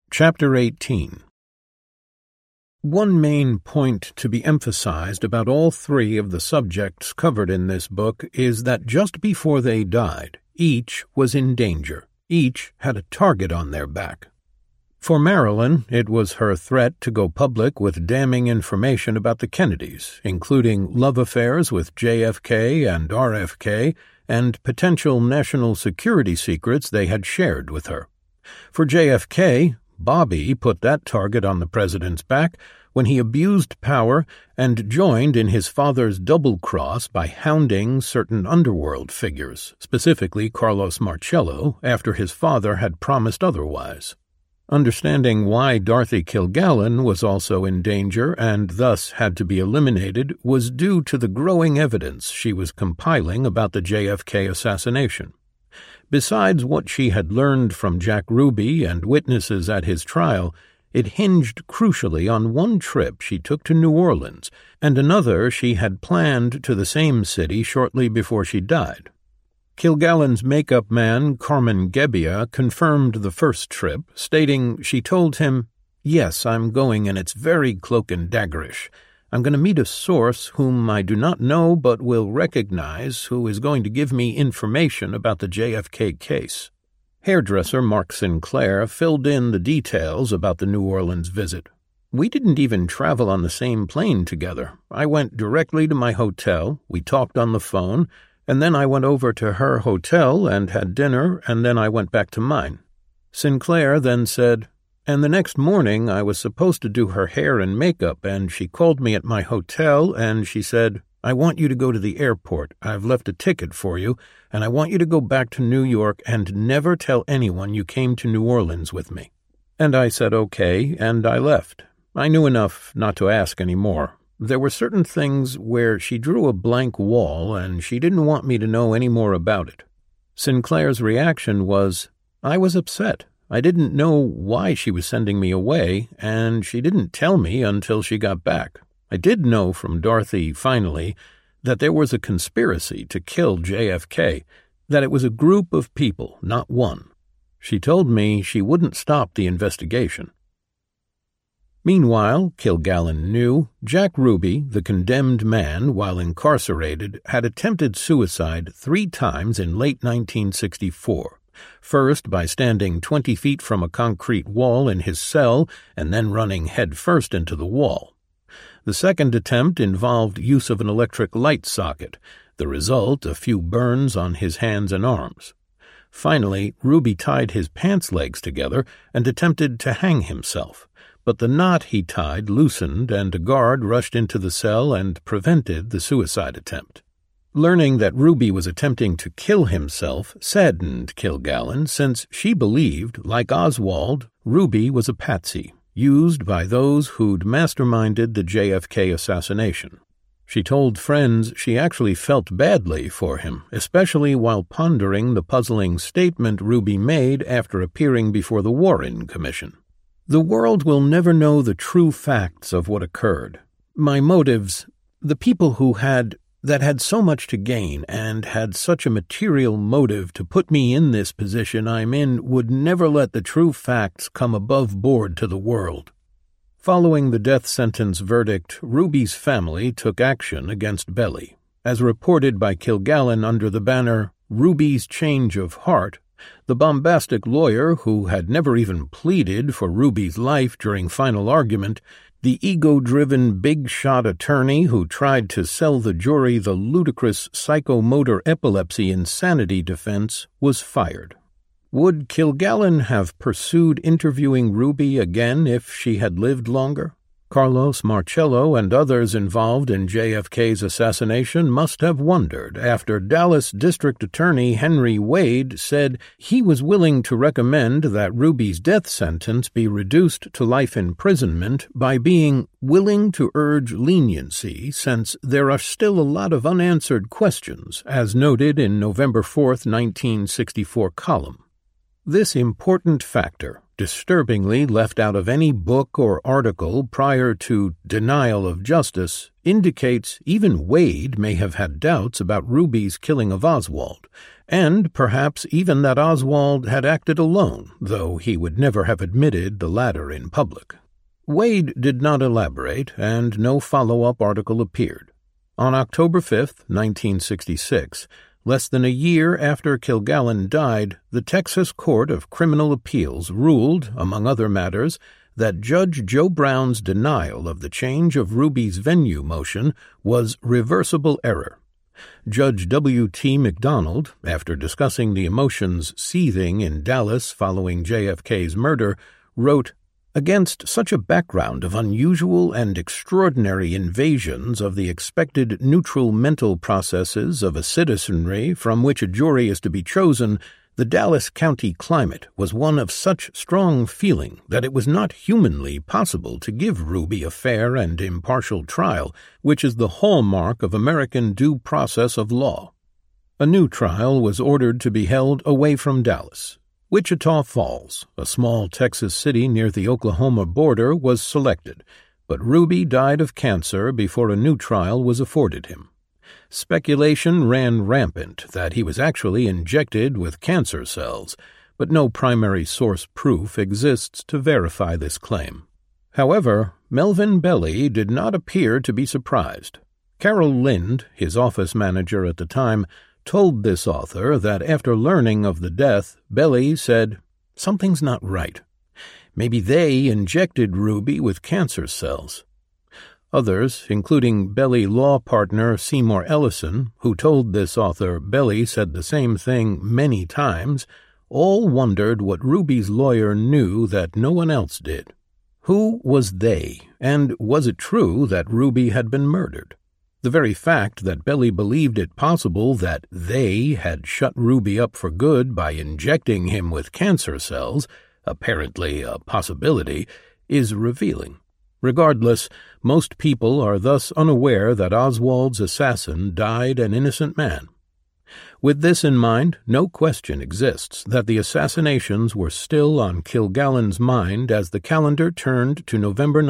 Chapter 18. One main point to be emphasized about all three of the subjects covered in this book is that just before they died, each was in danger. Each had a target on their back. For Marilyn, it was her threat to go public with damning information about the Kennedys, including love affairs with JFK and RFK, and potential national security secrets they had shared with her. For JFK, Bobby put that target on the president's back when he abused power and joined in his father's double-cross by hounding certain underworld figures, specifically Carlos Marcello, after his father had promised otherwise. Understanding why Dorothy Kilgallen was also in danger and thus had to be eliminated was due to the growing evidence she was compiling about the JFK assassination. Besides what she had learned from Jack Ruby and witnesses at his trial, it hinged crucially on one trip she took to New Orleans and another she had planned to the same city shortly before she died. Kilgallen's makeup man, Carmen Gebbia, confirmed the first trip, stating she told him, "Yes, I'm going and it's very cloak and daggerish. I'm going to meet a source whom I do not know but will recognize who is going to give me information about the JFK case." Hairdresser Mark Sinclair filled in the details about the New Orleans visit. "We didn't even travel on the same plane together. I went directly to my hotel, we talked on the phone, and then I went over to her hotel and had dinner, and then I went back to mine." Sinclair then said, "And the next morning I was supposed to do her hair and makeup, and she called me at my hotel, and she said, 'I want you to go to the airport. I've left a ticket for you, and I want you to go back to New York and never tell anyone you came to New Orleans with me.' And I said okay, and I left. I knew enough not to ask any more. There were certain things where she drew a blank wall, and she didn't want me to know any more about it." Sinclair's reaction was, "I was upset. I didn't know why she was sending me away, and she didn't tell me until she got back. I did know from Dorothy, finally, that there was a conspiracy to kill JFK, that it was a group of people, not one. She told me she wouldn't stop the investigation." Meanwhile, Kilgallen knew Jack Ruby, the condemned man, while incarcerated, had attempted suicide 3 times in late 1964. First by standing 20 feet from a concrete wall in his cell and then running headfirst into the wall. The second attempt involved use of an electric light socket, the result a few burns on his hands and arms. Finally, Ruby tied his pants legs together and attempted to hang himself, but the knot he tied loosened and a guard rushed into the cell and prevented the suicide attempt. Learning that Ruby was attempting to kill himself saddened Kilgallen, since she believed, like Oswald, Ruby was a patsy, used by those who'd masterminded the JFK assassination. She told friends she actually felt badly for him, especially while pondering the puzzling statement Ruby made after appearing before the Warren Commission. "The world will never know the true facts of what occurred. My motives, the people that had so much to gain and had such a material motive to put me in this position I'm in, would never let the true facts come above board to the world." Following the death sentence verdict, Ruby's family took action against Belly. As reported by Kilgallen under the banner, "Ruby's Change of Heart," the bombastic lawyer who had never even pleaded for Ruby's life during final argument, the ego-driven big-shot attorney who tried to sell the jury the ludicrous psychomotor epilepsy insanity defense, was fired. Would Kilgallen have pursued interviewing Ruby again if she had lived longer? Carlos Marcello and others involved in JFK's assassination must have wondered after Dallas District Attorney Henry Wade said he was willing to recommend that Ruby's death sentence be reduced to life imprisonment by being willing to urge leniency since there are still a lot of unanswered questions, as noted in November 4, 1964 column. This important factor, disturbingly left out of any book or article prior to denial of justice, indicates even Wade may have had doubts about Ruby's killing of Oswald, and perhaps even that Oswald had acted alone, though he would never have admitted the latter in public. Wade did not elaborate, and no follow-up article appeared. On October 5, 1966, less than a year after Kilgallen died, the Texas Court of Criminal Appeals ruled, among other matters, that Judge Joe Brown's denial of the change of Ruby's venue motion was reversible error. Judge W.T. McDonald, after discussing the emotions seething in Dallas following JFK's murder, wrote, "Against such a background of unusual and extraordinary invasions of the expected neutral mental processes of a citizenry from which a jury is to be chosen, the Dallas County climate was one of such strong feeling that it was not humanly possible to give Ruby a fair and impartial trial, which is the hallmark of American due process of law." A new trial was ordered to be held away from Dallas. Wichita Falls, a small Texas city near the Oklahoma border, was selected, but Ruby died of cancer before a new trial was afforded him. Speculation ran rampant that he was actually injected with cancer cells, but no primary source proof exists to verify this claim. However, Melvin Belli did not appear to be surprised. Carol Lind, his office manager at the time, told this author that after learning of the death, Belli said, "Something's not right. Maybe they injected Ruby with cancer cells." Others, including Belli law partner Seymour Ellison, who told this author Belli said the same thing many times, all wondered what Ruby's lawyer knew that no one else did. Who was they, and was it true that Ruby had been murdered? The very fact that Belli believed it possible that they had shut Ruby up for good by injecting him with cancer cells, apparently a possibility, is revealing. Regardless, most people are thus unaware that Oswald's assassin died an innocent man. With this in mind, no question exists that the assassinations were still on Kilgallen's mind as the calendar turned to November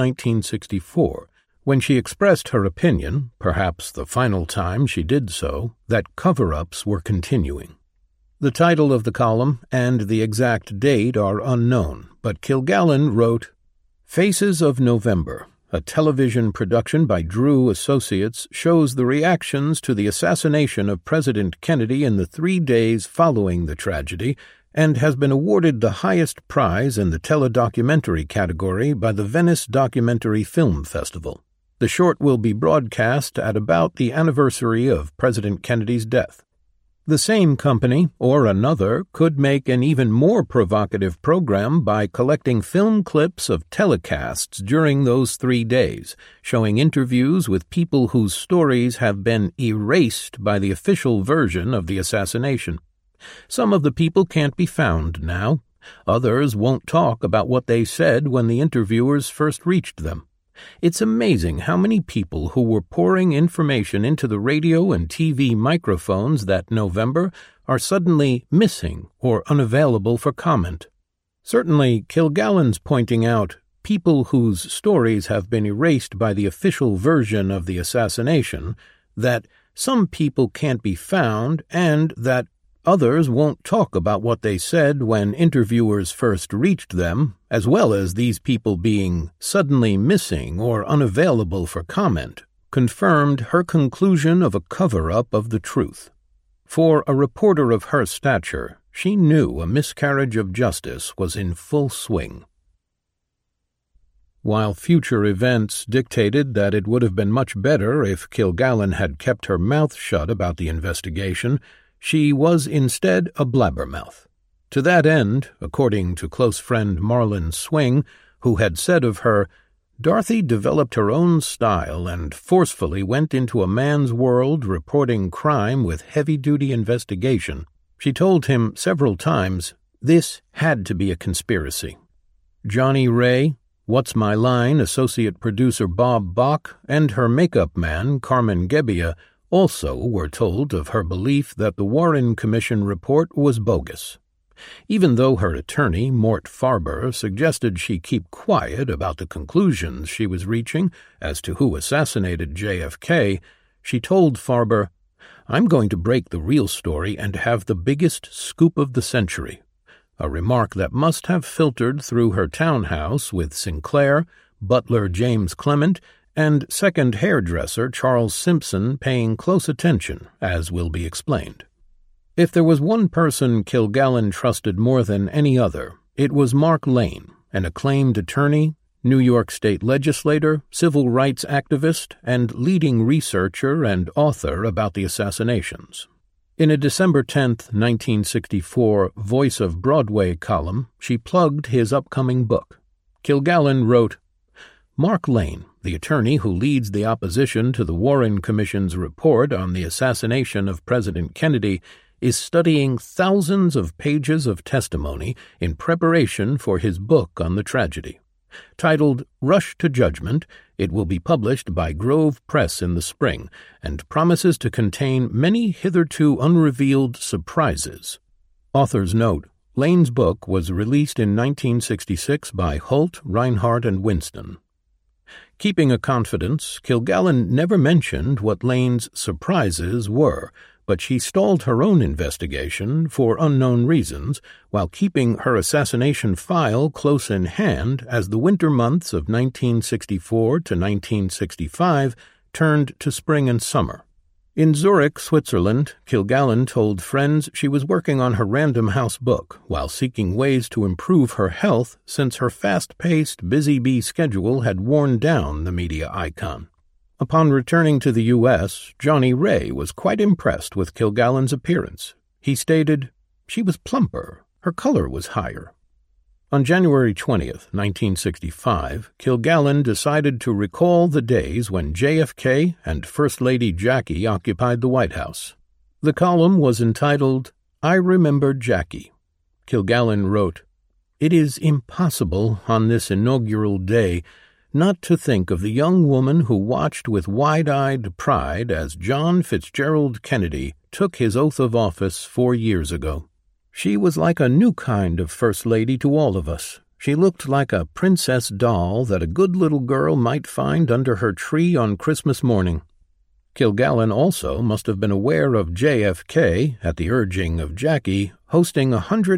1964, when she expressed her opinion, perhaps the final time she did so, that cover-ups were continuing. The title of the column and the exact date are unknown, but Kilgallen wrote, "Faces of November, a television production by Drew Associates, shows the reactions to the assassination of President Kennedy in the 3 days following the tragedy and has been awarded the highest prize in the teledocumentary category by the Venice Documentary Film Festival. The short will be broadcast at about the anniversary of President Kennedy's death. The same company, or another, could make an even more provocative program by collecting film clips of telecasts during those 3 days, showing interviews with people whose stories have been erased by the official version of the assassination. Some of the people can't be found now. Others won't talk about what they said when the interviewers first reached them. It's amazing how many people who were pouring information into the radio and TV microphones that November are suddenly missing or unavailable for comment. Certainly, Kilgallen's pointing out people whose stories have been erased by the official version of the assassination, that some people can't be found, and that others won't talk about what they said when interviewers first reached them, as well as these people being suddenly missing or unavailable for comment, confirmed her conclusion of a cover-up of the truth. For a reporter of her stature, she knew a miscarriage of justice was in full swing. While future events dictated that it would have been much better if Kilgallen had kept her mouth shut about the investigation, she was instead a blabbermouth. To that end, according to close friend Marlon Swing, who had said of her, "Dorothy developed her own style and forcefully went into a man's world reporting crime with heavy-duty investigation. She told him several times, this had to be a conspiracy." Johnny Ray, What's My Line associate producer Bob Bach, and her makeup man, Carmen Gebbia, also were told of her belief that the Warren Commission report was bogus. Even though her attorney, Mort Farber, suggested she keep quiet about the conclusions she was reaching as to who assassinated JFK, she told Farber, I'm going to break the real story and have the biggest scoop of the century, a remark that must have filtered through her townhouse with Sinclair, butler James Clement, and second hairdresser Charles Simpson paying close attention, as will be explained. If there was one person Kilgallen trusted more than any other, it was Mark Lane, an acclaimed attorney, New York State legislator, civil rights activist, and leading researcher and author about the assassinations. In a December 10, 1964, Voice of Broadway column, she plugged his upcoming book. Kilgallen wrote, "Mark Lane, the attorney who leads the opposition to the Warren Commission's report on the assassination of President Kennedy, is studying thousands of pages of testimony in preparation for his book on the tragedy. Titled Rush to Judgment, it will be published by Grove Press in the spring and promises to contain many hitherto unrevealed surprises." Author's note: Lane's book was released in 1966 by Holt, Reinhardt, and Winston. Keeping a confidence, Kilgallen never mentioned what Lane's surprises were, but she stalled her own investigation for unknown reasons while keeping her assassination file close in hand as the winter months of 1964 to 1965 turned to spring and summer. In Zurich, Switzerland, Kilgallen told friends she was working on her Random House book while seeking ways to improve her health since her fast-paced, busy bee schedule had worn down the media icon. Upon returning to the U.S., Johnny Ray was quite impressed with Kilgallen's appearance. He stated, "She was plumper. Her color was higher." On January 20th, 1965, Kilgallen decided to recall the days when JFK and First Lady Jackie occupied the White House. The column was entitled, "I Remember Jackie." Kilgallen wrote, "It is impossible on this inaugural day not to think of the young woman who watched with wide-eyed pride as John Fitzgerald Kennedy took his oath of office 4 years ago. She was like a new kind of First Lady to all of us. She looked like a princess doll that a good little girl might find under her tree on Christmas morning." Kilgallen also must have been aware of JFK, at the urging of Jackie, hosting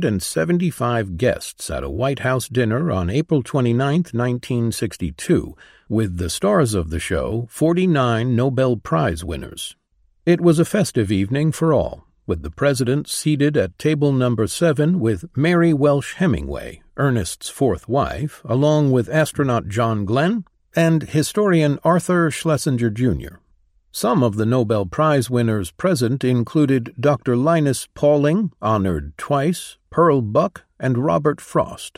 175 guests at a White House dinner on April 29, 1962, with the stars of the show, 49 Nobel Prize winners. It was a festive evening for all, with the president seated at table number 7 with Mary Welsh Hemingway, Ernest's fourth wife, along with astronaut John Glenn and historian Arthur Schlesinger, Jr. Some of the Nobel Prize winners present included Dr. Linus Pauling, honored twice, Pearl Buck, and Robert Frost.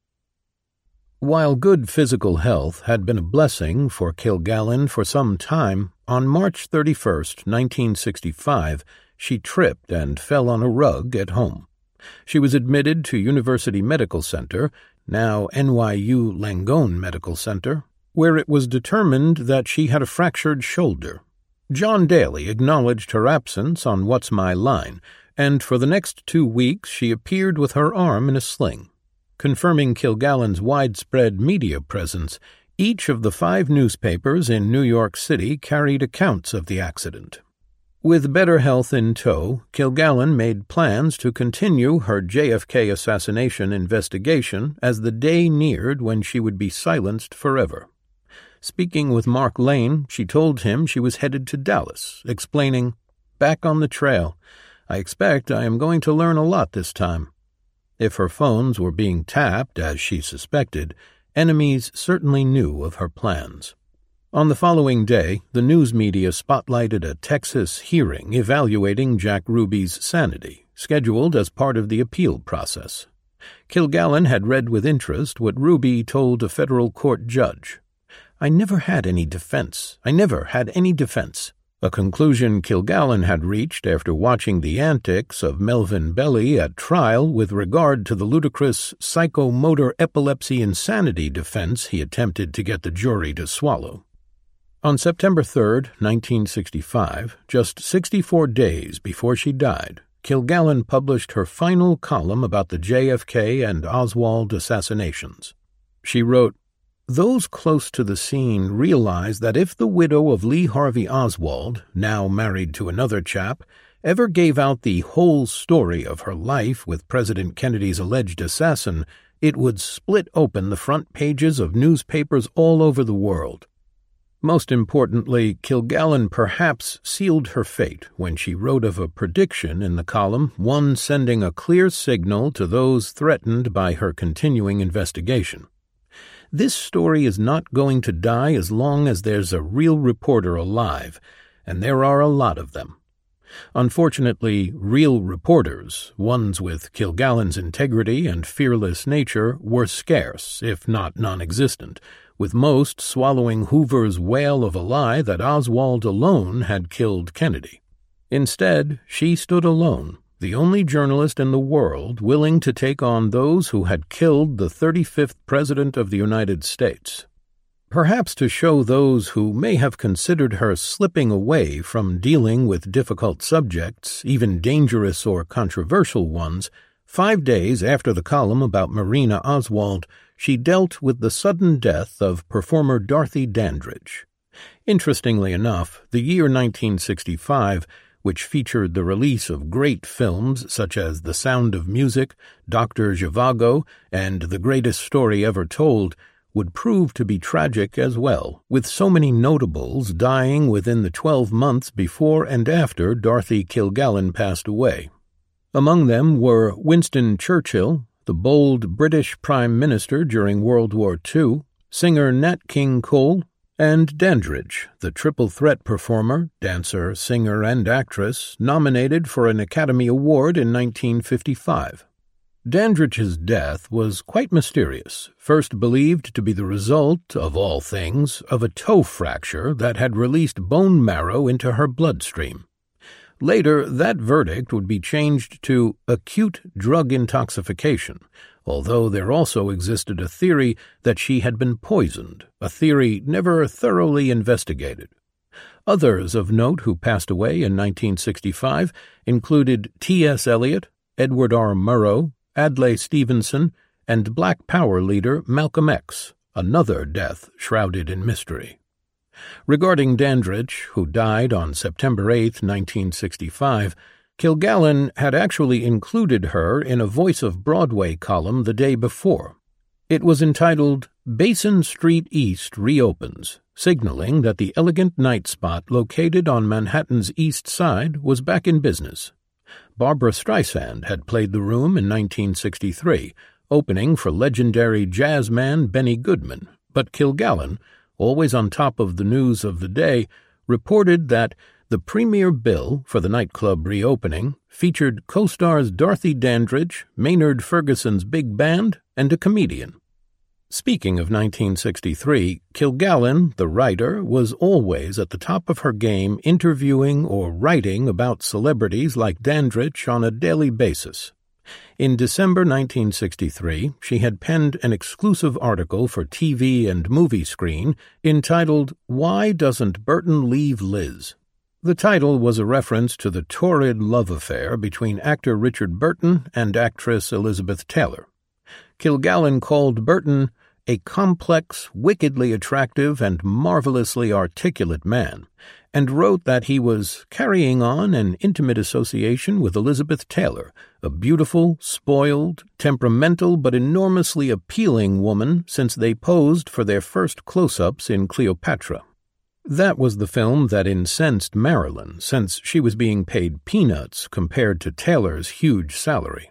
While good physical health had been a blessing for Kilgallen for some time, on March 31, 1965, she tripped and fell on a rug at home. She was admitted to University Medical Center, now NYU Langone Medical Center, where it was determined that she had a fractured shoulder. John Daly acknowledged her absence on What's My Line, and for the next 2 weeks she appeared with her arm in a sling. Confirming Kilgallen's widespread media presence, each of the 5 newspapers in New York City carried accounts of the accident. With better health in tow, Kilgallen made plans to continue her JFK assassination investigation as the day neared when she would be silenced forever. Speaking with Mark Lane, she told him she was headed to Dallas, explaining, "Back on the trail. I expect I am going to learn a lot this time." If her phones were being tapped, as she suspected, enemies certainly knew of her plans. On the following day, the news media spotlighted a Texas hearing evaluating Jack Ruby's sanity, scheduled as part of the appeal process. Kilgallen had read with interest what Ruby told a federal court judge. "I never had any defense. A conclusion Kilgallen had reached after watching the antics of Melvin Belli at trial with regard to the ludicrous psychomotor epilepsy insanity defense he attempted to get the jury to swallow. On September 3, 1965, just 64 days before she died, Kilgallen published her final column about the JFK and Oswald assassinations. She wrote, Those close to the scene realized that if the widow of Lee Harvey Oswald, now married to another chap, ever gave out the whole story of her life with President Kennedy's alleged assassin, it would split open the front pages of newspapers all over the world. Most importantly, Kilgallen perhaps sealed her fate when she wrote of a prediction in the column, one sending a clear signal to those threatened by her continuing investigation. This story is not going to die as long as there's a real reporter alive, and there are a lot of them. Unfortunately, real reporters, ones with Kilgallen's integrity and fearless nature, were scarce, if not non-existent, with most swallowing Hoover's wail of a lie that Oswald alone had killed Kennedy. Instead, she stood alone, the only journalist in the world willing to take on those who had killed the 35th President of the United States. Perhaps to show those who may have considered her slipping away from dealing with difficult subjects, even dangerous or controversial ones, 5 days after the column about Marina Oswald, she dealt with the sudden death of performer Dorothy Dandridge. Interestingly enough, the year 1965, which featured the release of great films such as The Sound of Music, Dr. Zhivago, and The Greatest Story Ever Told, would prove to be tragic as well, with so many notables dying within the 12 months before and after Dorothy Kilgallen passed away. Among them were Winston Churchill, the bold British Prime Minister during World War II, singer Nat King Cole, and Dandridge, the triple threat performer, dancer, singer, and actress, nominated for an Academy Award in 1955. Dandridge's death was quite mysterious, first believed to be the result, of all things, of a toe fracture that had released bone marrow into her bloodstream. Later, that verdict would be changed to acute drug intoxication, although there also existed a theory that she had been poisoned, a theory never thoroughly investigated. Others of note who passed away in 1965 included T.S. Eliot, Edward R. Murrow, Adlai Stevenson, and Black Power leader Malcolm X, another death shrouded in mystery. Regarding Dandridge, who died on September 8, 1965, Kilgallen had actually included her in a Voice of Broadway column the day before. It was entitled, Basin Street East Reopens, signaling that the elegant night spot located on Manhattan's East Side was back in business. Barbra Streisand had played the room in 1963, opening for legendary jazzman Benny Goodman, but Kilgallen, always on top of the news of the day, reported that the premiere bill for the nightclub reopening featured co-stars Dorothy Dandridge, Maynard Ferguson's big band, and a comedian. Speaking of 1963, Kilgallen, the writer, was always at the top of her game interviewing or writing about celebrities like Dandridge on a daily basis. In December 1963, she had penned an exclusive article for TV and Movie Screen entitled, Why Doesn't Burton Leave Liz? The title was a reference to the torrid love affair between actor Richard Burton and actress Elizabeth Taylor. Kilgallen called Burton a complex, wickedly attractive, and marvelously articulate man, and wrote that he was carrying on an intimate association with Elizabeth Taylor, a beautiful, spoiled, temperamental, but enormously appealing woman since they posed for their first close-ups in Cleopatra. That was the film that incensed Marilyn, since she was being paid peanuts compared to Taylor's huge salary.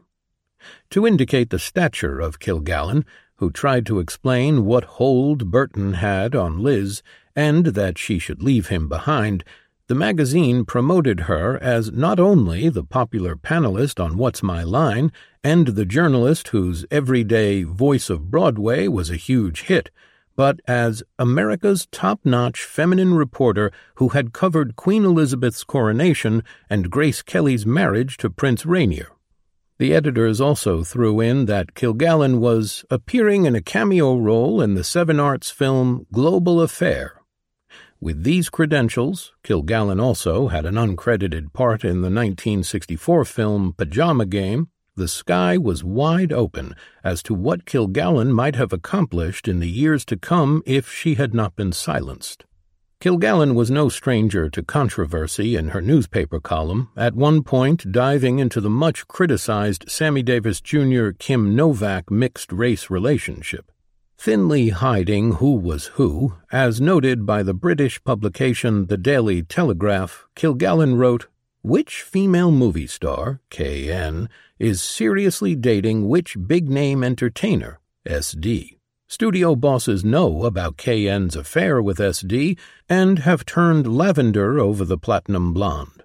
To indicate the stature of Kilgallen, who tried to explain what hold Burton had on Liz and that she should leave him behind, the magazine promoted her as not only the popular panelist on What's My Line and the journalist whose everyday Voice of Broadway was a huge hit, but as America's top-notch feminine reporter who had covered Queen Elizabeth's coronation and Grace Kelly's marriage to Prince Rainier. The editors also threw in that Kilgallen was appearing in a cameo role in the Seven Arts film Global Affair. With these credentials, Kilgallen also had an uncredited part in the 1964 film Pajama Game, the sky was wide open as to what Kilgallen might have accomplished in the years to come if she had not been silenced. Kilgallen was no stranger to controversy in her newspaper column, at one point diving into the much-criticized Sammy Davis Jr. Kim Novak mixed-race relationship. Thinly hiding who was who, as noted by the British publication The Daily Telegraph, Kilgallen wrote, "Which female movie star, KN, is seriously dating which big-name entertainer, SD? Studio bosses know about KN's affair with SD and have turned lavender over the platinum blonde.